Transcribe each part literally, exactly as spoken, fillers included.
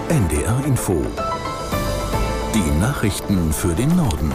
N D R Info. Die Nachrichten für den Norden.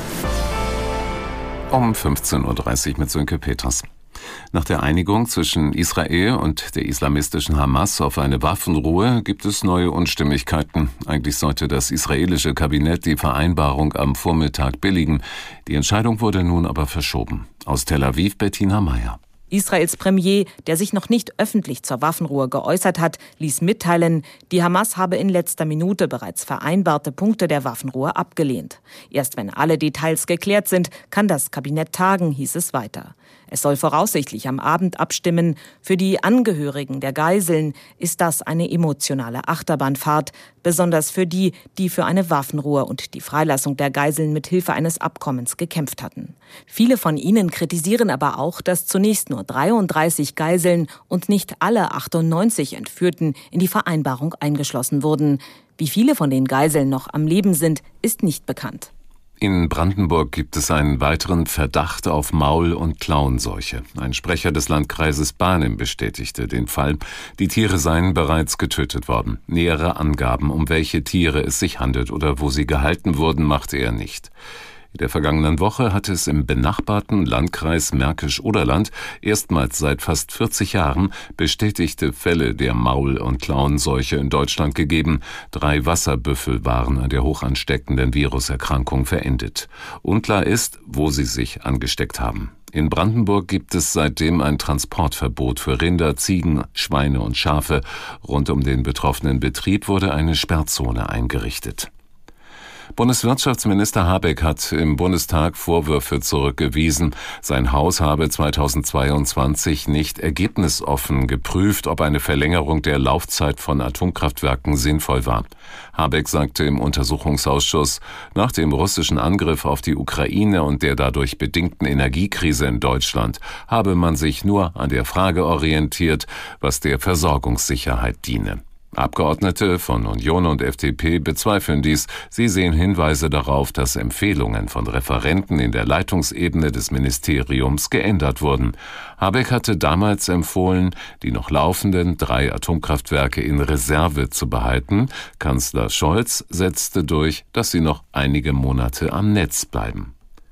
Um fünfzehn Uhr dreißig mit Sönke Peters. Nach der Einigung zwischen Israel und der islamistischen Hamas auf eine Waffenruhe gibt es neue Unstimmigkeiten. Eigentlich sollte das israelische Kabinett die Vereinbarung am Vormittag billigen. Die Entscheidung wurde nun aber verschoben. Aus Tel Aviv Bettina Meyer. Israels Premier, der sich noch nicht öffentlich zur Waffenruhe geäußert hat, ließ mitteilen, die Hamas habe in letzter Minute bereits vereinbarte Punkte der Waffenruhe abgelehnt. Erst wenn alle Details geklärt sind, kann das Kabinett tagen, hieß es weiter. Es soll voraussichtlich am Abend abstimmen. Für die Angehörigen der Geiseln ist das eine emotionale Achterbahnfahrt, besonders für die, die für eine Waffenruhe und die Freilassung der Geiseln mit Hilfe eines Abkommens gekämpft hatten. Viele von ihnen kritisieren aber auch, dass zunächst nur dreiunddreißig Geiseln und nicht alle achtundneunzig Entführten in die Vereinbarung eingeschlossen wurden. Wie viele von den Geiseln noch am Leben sind, ist nicht bekannt. In Brandenburg gibt es einen weiteren Verdacht auf Maul- und Klauenseuche. Ein Sprecher des Landkreises Barnim bestätigte den Fall. Die Tiere seien bereits getötet worden. Nähere Angaben, um welche Tiere es sich handelt oder wo sie gehalten wurden, machte er nicht. In der vergangenen Woche hatte es im benachbarten Landkreis Märkisch-Oderland erstmals seit fast vierzig Jahren bestätigte Fälle der Maul- und Klauenseuche in Deutschland gegeben. Drei Wasserbüffel waren an der hochansteckenden Viruserkrankung verendet. Unklar ist, wo sie sich angesteckt haben. In Brandenburg gibt es seitdem ein Transportverbot für Rinder, Ziegen, Schweine und Schafe. Rund um den betroffenen Betrieb wurde eine Sperrzone eingerichtet. Bundeswirtschaftsminister Habeck hat im Bundestag Vorwürfe zurückgewiesen. Sein Haus habe zweitausendzweiundzwanzig nicht ergebnisoffen geprüft, ob eine Verlängerung der Laufzeit von Atomkraftwerken sinnvoll war. Habeck sagte im Untersuchungsausschuss, nach dem russischen Angriff auf die Ukraine und der dadurch bedingten Energiekrise in Deutschland habe man sich nur an der Frage orientiert, was der Versorgungssicherheit diene. Abgeordnete von Union und F D P bezweifeln dies. Sie sehen Hinweise darauf, dass Empfehlungen von Referenten in der Leitungsebene des Ministeriums geändert wurden. Habeck hatte damals empfohlen, die noch laufenden drei Atomkraftwerke in Reserve zu behalten. Kanzler Scholz setzte durch, dass sie noch einige Monate am Netz bleiben.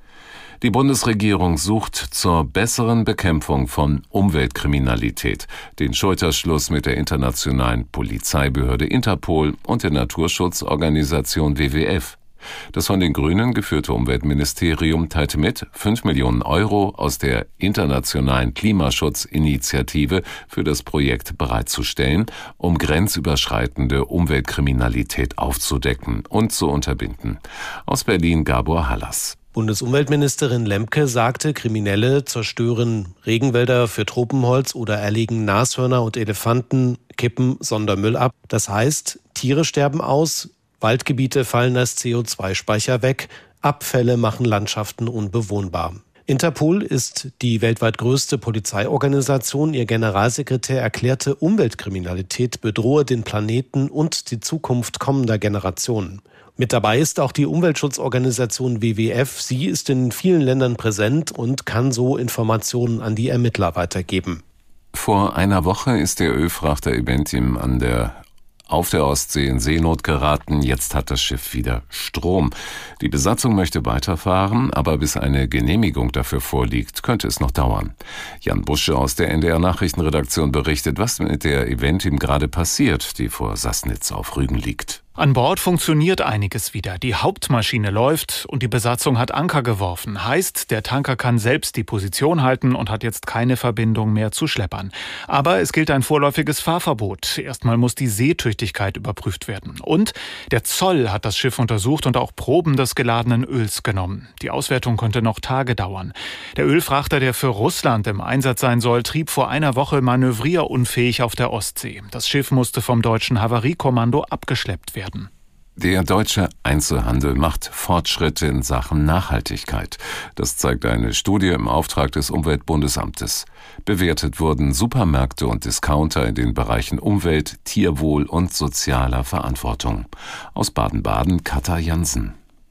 Die Bundesregierung sucht zur besseren Bekämpfung von Umweltkriminalität den Schulterschluss mit der internationalen Polizeibehörde Interpol und der Naturschutzorganisation W W F. Das von den Grünen geführte Umweltministerium teilte mit, fünf Millionen Euro aus der internationalen Klimaschutzinitiative für das Projekt bereitzustellen, um grenzüberschreitende Umweltkriminalität aufzudecken und zu unterbinden. Aus Berlin Gabor Hallas. Bundesumweltministerin Lemke sagte, Kriminelle zerstören Regenwälder für Tropenholz oder erlegen Nashörner und Elefanten, kippen Sondermüll ab. Das heißt, Tiere sterben aus, Waldgebiete fallen als C O zwei Speicher weg, Abfälle machen Landschaften unbewohnbar. Interpol ist die weltweit größte Polizeiorganisation. Ihr Generalsekretär erklärte, Umweltkriminalität bedrohe den Planeten und die Zukunft kommender Generationen. Mit dabei ist auch die Umweltschutzorganisation W W F. Sie ist in vielen Ländern präsent und kann so Informationen an die Ermittler weitergeben. Vor einer Woche ist der Ölfrachter Eventim an der auf der Ostsee in Seenot geraten. Jetzt hat das Schiff wieder Strom. Die Besatzung möchte weiterfahren, aber bis eine Genehmigung dafür vorliegt, könnte es noch dauern. Jan Busche aus der N D R-Nachrichtenredaktion berichtet, was mit der Eventim gerade passiert, die vor Sassnitz auf Rügen liegt. An Bord funktioniert einiges wieder. Die Hauptmaschine läuft und die Besatzung hat Anker geworfen. Heißt, der Tanker kann selbst die Position halten und hat jetzt keine Verbindung mehr zu Schleppern. Aber es gilt ein vorläufiges Fahrverbot. Erstmal muss die Seetüchtigkeit überprüft werden. Und der Zoll hat das Schiff untersucht und auch Proben des geladenen Öls genommen. Die Auswertung könnte noch Tage dauern. Der Ölfrachter, der für Russland im Einsatz sein soll, trieb vor einer Woche manövrierunfähig auf der Ostsee. Das Schiff musste vom deutschen Havariekommando abgeschleppt werden. Der deutsche Einzelhandel macht Fortschritte in Sachen Nachhaltigkeit. Das zeigt eine Studie im Auftrag des Umweltbundesamtes. Bewertet wurden Supermärkte und Discounter in den Bereichen Umwelt, Tierwohl und sozialer Verantwortung. Aus Baden-Baden Katha Jansen.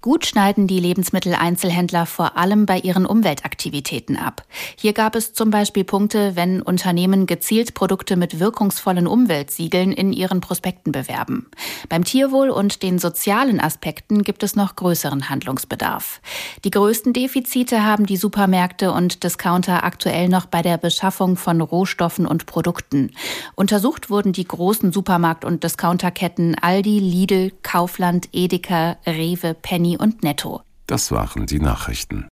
Gut schneiden die Lebensmitteleinzelhändler vor allem bei ihren Umweltaktivitäten ab. Hier gab es zum Beispiel Punkte, wenn Unternehmen gezielt Produkte mit wirkungsvollen Umweltsiegeln in ihren Prospekten bewerben. Beim Tierwohl und den sozialen Aspekten gibt es noch größeren Handlungsbedarf. Die größten Defizite haben die Supermärkte und Discounter aktuell noch bei der Beschaffung von Rohstoffen und Produkten. Untersucht wurden die großen Supermarkt- und Discounterketten Aldi, Lidl, Kaufland, Edeka, Rewe, Penny und Netto. Das waren die Nachrichten.